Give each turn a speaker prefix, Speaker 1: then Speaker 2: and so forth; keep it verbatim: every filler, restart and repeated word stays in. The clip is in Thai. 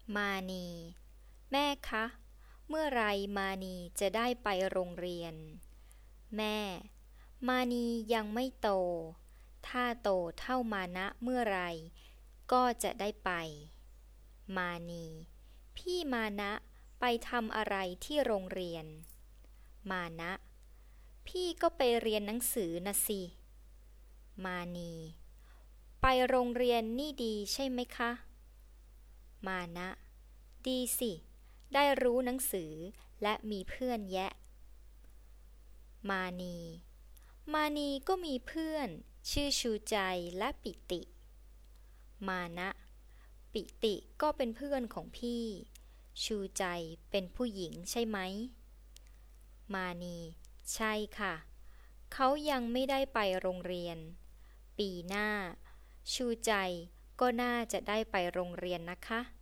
Speaker 1: มานีแม่คะเมื่อไรมานีจะได้ไปโรงเรียนแม่มานียังไม่โตถ้าโตเท่ามานะเมื่อไรก็จะได้ไปมานีพี่มานะไปทำอะไรที่โรงเรียนมานะพี่ก็ไปเรียนหนังสือนะสิมานีไปโรงเรียนนี่ดีใช่ไหมคะมานะดีสิได้รู้หนังสือและมีเพื่อนแยะมานีมานีก็มีเพื่อนชื่อชูใจและปิติมานะปิติก็เป็นเพื่อนของพี่ชูใจเป็นผู้หญิงใช่ไหมมานีใช่ค่ะเขายังไม่ได้ไปโรงเรียนปีหน้าชูใจก็น่าจะได้ไปโรงเรียนนะคะ